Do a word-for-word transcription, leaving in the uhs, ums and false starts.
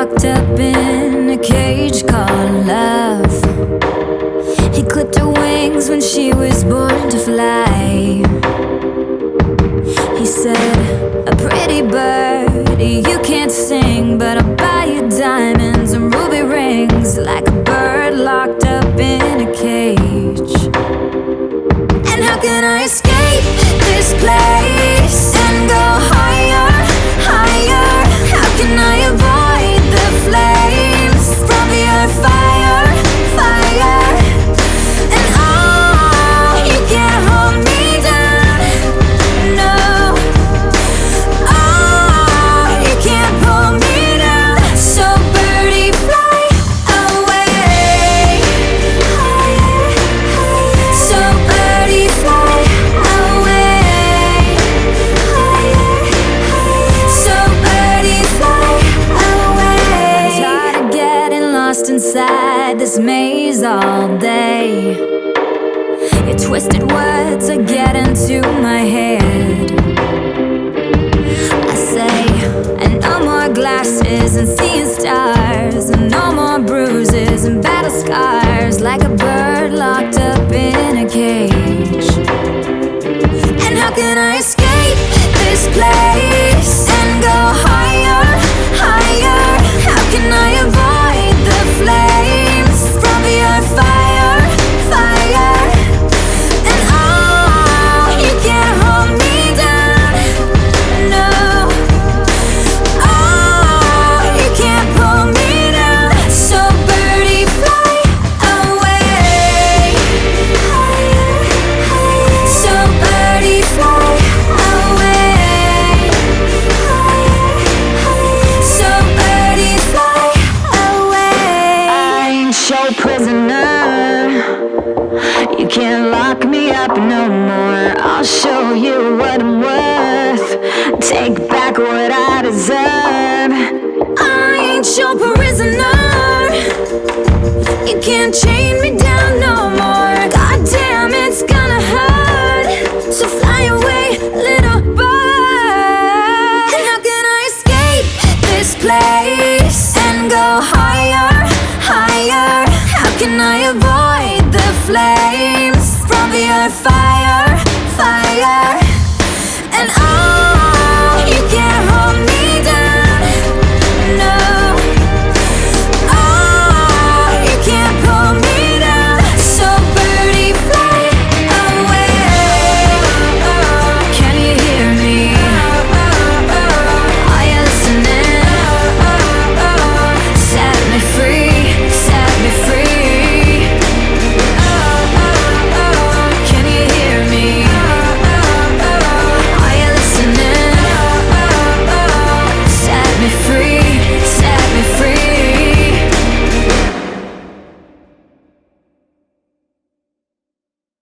locked up in a cage called love. He clipped her wings when she was born to fly. He said, a pretty bird, you can't sing, but I'll buy you diamonds and ruby rings, like a bird locked up in a cage. And how can I escape this place and go higher, higher? How can I avoid the flames from your fire, fire? And oh, you can't hold me down, no. Oh, you can't pull me down. So birdie, fly away, higher, higher. So birdie, fly away, higher, higher. So birdie, fly away. I'm tired of getting lost inside this maze all day. Your twisted words are getting to my head. I say, and no more glasses and seeing stars, and no more bruises and battle scars, like a bird locked up in a cage. And how can I escape this place and go higher, higher? How can I avoid the flames from your fire, fire? And oh, you can't hold me down, no. Oh, you can't pull me down. So birdie, fly away, higher, higher. So birdie, fly away, higher, higher. So birdie, fly away. I ain't your prisoner. You can't lock me up no more. I'll show you what I'm worth. Take back what I deserve. I ain't your prisoner. You can't chain me down no more. God damn, it's gonna hurt. So fly away, little bird. And how can I escape this place and go higher, higher? How can I avoid the flames from your fire, fire? And oh, you can't hold me down, no. Oh, you can't pull me down. So birdie, fly away. Can you hear me? Are you listening? Set me free, set me free. Can you hear me? Are you listening? Set me free.